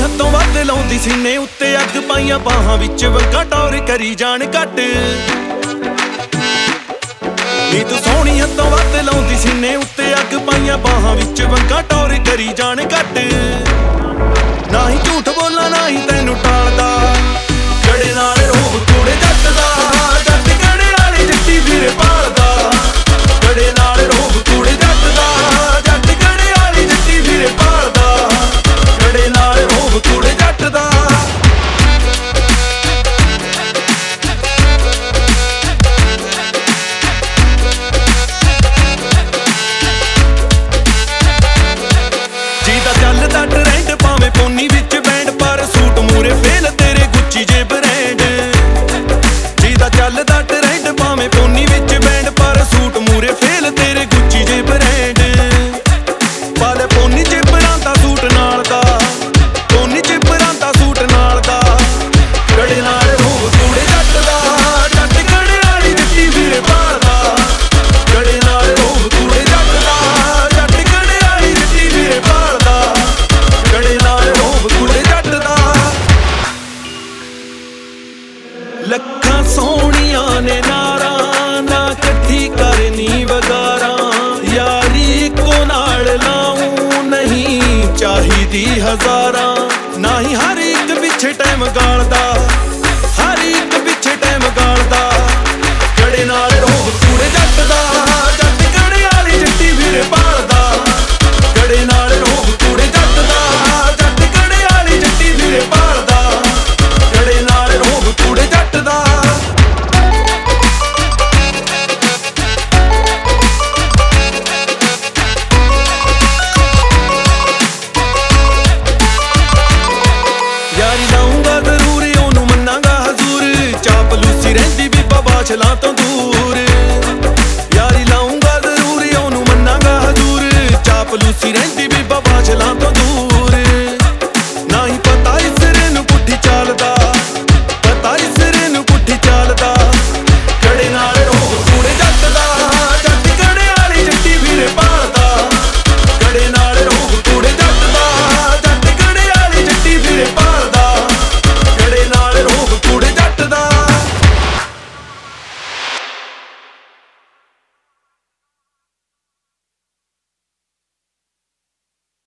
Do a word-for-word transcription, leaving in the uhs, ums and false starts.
ਹੱਥੋਂ ਵੱਧ ਲਾਉਂਦੀ ਸੀਨੇ ਉੱਤੇ ਅੱਗ ਪਾਈਆਂ ਬਾਹਾਂ ਵਿੱਚ ਵੰਗਾ ਟੌਰ ਕਰੀ ਜਾਣ ਘੱਟ ਨੀ ਤੂੰ ਸੋਹਣੀ ਹੱਥੋਂ ਵੱਧ ਲਾਉਂਦੀ ਸੀਨੇ ਉੱਤੇ ਅੱਗ ਪਾਈਆਂ ਬਾਹਾਂ ਵਿੱਚ ਵੰਗਾ ਟੌਰ ਕਰੀ ਜਾਣ ਘੱਟ ਨਾ ਹੀ ਝੂਠ ਬੋਲਾਂ ਨਾ ਹੀ ਤੈਨੂੰ ਟਾਲਦਾ ਗੜੇ ਨਾਲ ਰੋਹ ਕੂੜੇ ਜੱਟ ਦਾ ਜੱਟ ਗੜੇ ਵਾਲੀ ਜੱਟੀ ਵੀਰੇ ਭਾਲਦਾ ਗੜੇ ਨਾਲ ਰੋਹ ਕੂੜੇ ਜੱਟ ਦਾ ਜੱਟ ਗੜੇ ਵਾਲੀ ਜੱਟੀ ਵੀਰੇ ਭਾਲਦਾ ਗੜੇ ਨਾਲ ਰੋਹ ਕੂੜੇ ਜੱਟ ਦਾ ਚੱਲਦਾ ਟਰੈਂਡ ਭਾਵੇਂ ਪੋਨੀ ਵਿੱਚ ਬੈਂਡ ਪਰ ਸੂਟ ਮੂਰੇ ਫੇਲ ਤੇਰੇ ਗੁੱਚੀ ਜੇ ਬ੍ਰਾਂਡ ਜਿਹਦਾ ਚੱਲਦਾ ਟਰੈਂਡ ਭਾਵੇਂ ਪੋਨੀ ਵਿੱਚ ਬੈਂਡ ਪਰ ਸੂਟ ਮੂਰੇ ਫੇਲ ਤੇਰੇ ਗੁੱਚੀ ਜੇ ਬ੍ਰਾਂਡ ਪਾਲੇ ਪੋਨੀ ਚ ਪਰਾਂਦਾ ਸੂਟ ਨਾਲ ਦਾ ਪੋਨੀ ਚ ਪਰਾਂਦਾ ਸੂਟ ਨਾਲ ਦਾ ਗੜੇ ਨਾਲ ਰੋਹ ਕੂੜੇ ਜੱਟ ਦਾ ਜੱਟ ਗੜੇ ਵਾਲੀ ਜੱਟੀ ਵੀਰੇ ਭਾਲਦਾ ਗੜੇ ਨਾਲ ਰੋਹ ਕੂੜੇ ਜੱਟ ਦਾ ਜੱਟ ਗੜੇ ਵਾਲੀ ਜੱਟੀ ਵੀਰੇ ਭਾਲਦਾ ਗੜੇ ਨਾਲ ਰੋਹ ਕੂੜੇ ਜੱਟ ਦਾ ਲੱਖਾਂ ਸੋਹਣੀਆਂ ਨੇ ਨਾਰਾਂ ਨਾ ਇਕੱਠੀ ਕਰਨੀ ਵਗਾਰਾਂ ਯਾਰੀ ਇੱਕੋ ਨਾਲ ਲਾਉਂ ਨਹੀਂ ਚਾਹੀਦੀ ਹਜ਼ਾਰਾਂ ਨਾ ਹੀ ਹਰ ਇੱਕ ਪਿੱਛੇ ਟਾਈਮ ਗਾਲਦਾ ਹਰ ਇੱਕ ਪਿੱਛੇ ਟਾਈਮ ਗਾਲਦਾ ਗੜੇ ਨਾਲ ਰੋਹ ਕੂੜੇ ਜੱਟ ਦਾ ਜੱਟ ਗੜੇ ਵਾਲੀ ਜੱਟੀ ਵੀਰੇ ਭਾਲਦਾ ਗੜੇ ਨਾਲ ਰੋਹ ਕੂੜੇ ਜੱਟ ਦਾ ਜੱਟ ਗੜੇ ਵਾਲੀ ਜੱਟੀ ਵੀਰੇ ਭਾਲਦਾ ਗੜੇ ਨਾਲ ਰੋਹ ਕੂੜੇ ਜੱਟ ਦਾ ਯਾਰੀ ਲਾਉਂਗਾ ਜ਼ਰੂਰ ਉਹਨੂੰ ਮੰਨਾਂਗਾ ਹਜ਼ੂਰ ਚਾਪਲੂਸੀ ਰਹਿੰਦੀ ਬੀਬਾ ਬਾਛਲਾਂ ਤੋਂ ਦੂਰ